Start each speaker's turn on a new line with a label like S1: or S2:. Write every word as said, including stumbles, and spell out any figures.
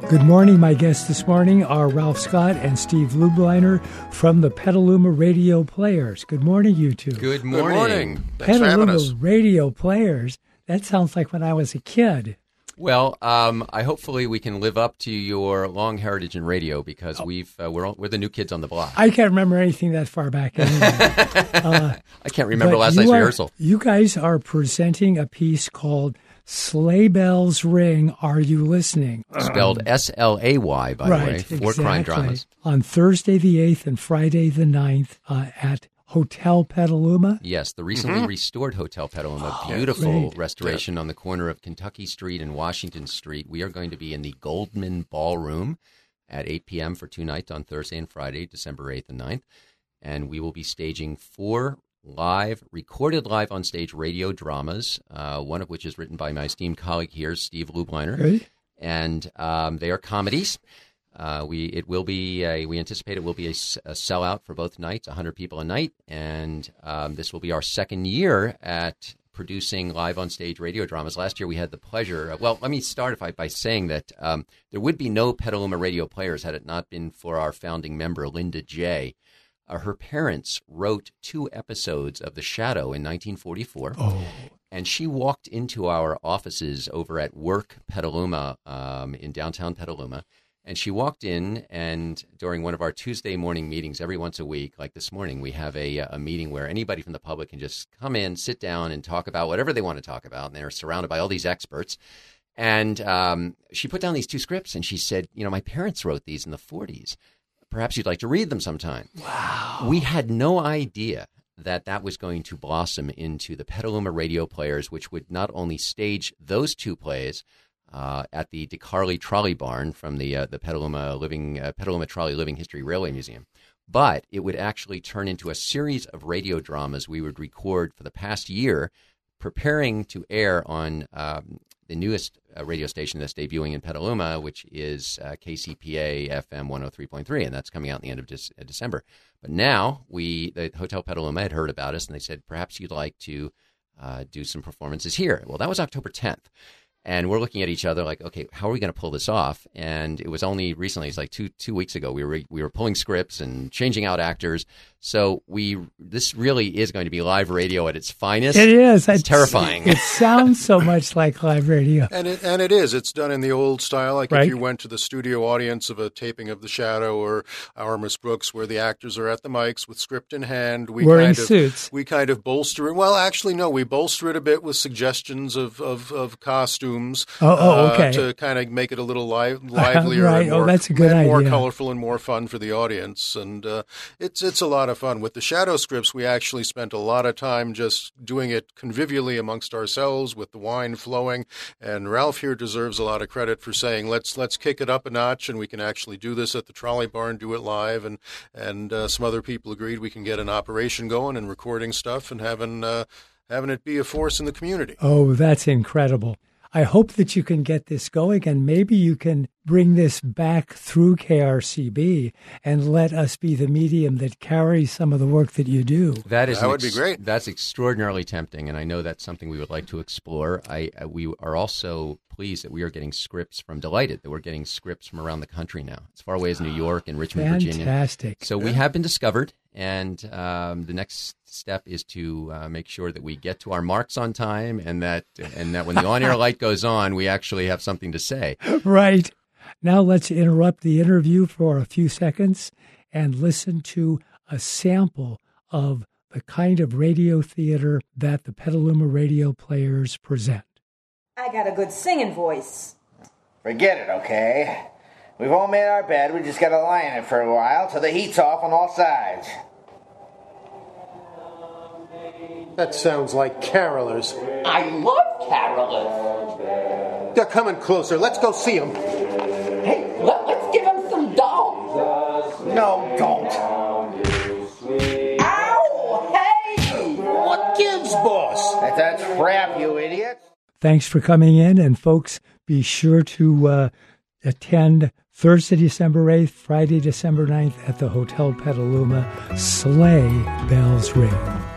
S1: Good morning. My guests this morning are Ralph Scott and Steve Lubliner from the Petaluma Radio Players. Good morning, you two.
S2: Good morning. Good morning.
S3: Thanks for having us.
S1: Petaluma Radio Players. That sounds like when I was a kid.
S2: Well, um, I hopefully we can live up to your long heritage in radio because oh. we've uh, we're we're the new kids on the block.
S1: I can't remember anything that far back. Anyway.
S2: uh, I can't remember last night's
S1: are,
S2: rehearsal.
S1: You guys are presenting a piece called Sleigh Bells Ring, Are You Listening?
S2: Spelled S L A Y, by
S1: right,
S2: the way. Four
S1: exactly.
S2: crime dramas.
S1: On Thursday the eighth and Friday the ninth uh, at Hotel Petaluma?
S2: Yes, the recently mm-hmm. restored Hotel Petaluma. Beautiful Great. restoration yeah. on the corner of Kentucky Street and Washington Street. We are going to be in the Goldman Ballroom at eight p.m. for two nights on Thursday and Friday, December eighth and ninth. And we will be staging four live, recorded live on stage radio dramas, uh, one of which is written by my esteemed colleague here, Steve Lubliner.
S1: Really?
S2: And um, they are comedies. Uh, we it will be a, we anticipate it will be a, a sellout for both nights, one hundred people a night, and um, this will be our second year at producing live on stage radio dramas. Last year we had the pleasure. Of, well, let me start if I, by saying that um, there would be no Petaluma Radio Players had it not been for our founding member Linda J. Uh, her parents wrote two episodes of The Shadow in nineteen forty-four,
S1: oh.
S2: and she walked into our offices over at Work Petaluma um, in downtown Petaluma. And she walked in, and during one of our Tuesday morning meetings, every once a week, like this morning, we have a, a meeting where anybody from the public can just come in, sit down, and talk about whatever they want to talk about. And they're surrounded by all these experts. And um, she put down these two scripts, and she said, you know, my parents wrote these in the forties. Perhaps you'd like to read them sometime.
S1: Wow.
S2: We had no idea that that was going to blossom into the Petaluma Radio Players, which would not only stage those two plays, Uh, at the DeCarly Trolley Barn from the uh, the Petaluma Living uh, Petaluma Trolley Living History Railway Museum, but it would actually turn into a series of radio dramas we would record for the past year, preparing to air on um, the newest uh, radio station that's debuting in Petaluma, which is uh, K C P A F M one oh three point three, and that's coming out at the end of De- uh, December. But now we, the Hotel Petaluma had heard about us, and they said, perhaps you'd like to uh, do some performances here. Well, that was October tenth. And we're looking at each other like, okay, how are we going to pull this off? And it was only recently, it's like two two weeks ago, we were we were pulling scripts and changing out actors. So we this really is going to be live radio at its finest.
S1: It is.
S2: It's, it's terrifying.
S1: It sounds so much like live radio.
S3: And it and it is. It's done in the old style. Like
S1: right.
S3: if you went to the studio audience of a taping of The Shadow or Our Miss Brooks, where the actors are at the mics with script in hand. We
S1: Wearing
S3: kind of,
S1: suits.
S3: We kind of bolster it. Well, actually, no. We bolster it a bit with suggestions of, of, of costumes.
S1: Oh, oh, okay.
S3: Uh, to kind of make it a little li- livelier
S1: right.
S3: and more,
S1: oh, that's a good
S3: and more
S1: idea.
S3: colorful and more fun for the audience. And uh, it's it's a lot of fun. With The Shadow scripts, we actually spent a lot of time just doing it convivially amongst ourselves with the wine flowing. And Ralph here deserves a lot of credit for saying, let's let's kick it up a notch, and we can actually do this at the Trolley Barn, do it live. And, and uh, some other people agreed we can get an operation going and recording stuff and having uh, having it be a force in the community.
S1: Oh, that's incredible. I hope that you can get this going, and maybe you can bring this back through K R C B and let us be the medium that carries some of the work that you do.
S2: That is
S3: that would
S2: ex-
S3: be great.
S2: That's extraordinarily tempting, and I know that's something we would like to explore. I uh, we are also pleased that we are getting scripts from Delighted, that we're getting scripts from around the country now, as far away as New York and Richmond,
S1: Fantastic.
S2: Virginia.
S1: Fantastic.
S2: So we have been discovered, and um, the next step is to uh, make sure that we get to our marks on time, and that and that when the on-air light goes on, we actually have something to say.
S1: Right. Now let's interrupt the interview for a few seconds and listen to a sample of the kind of radio theater that the Petaluma Radio Players present.
S4: I got a good singing voice.
S5: Forget it, okay? We've all made our bed. We just got to lie in it for a while till the heat's off on all sides.
S6: That sounds like carolers.
S7: I love carolers.
S6: They're coming closer. Let's go see them.
S7: Hey, let, let's give them some dough.
S5: No, don't.
S7: Ow! Hey!
S6: What gives, boss?
S5: That's a trap, you idiot.
S1: Thanks for coming in, and folks, be sure to uh, attend Thursday, December eighth, Friday, December ninth at the Hotel Petaluma. Sleigh Bells Ring.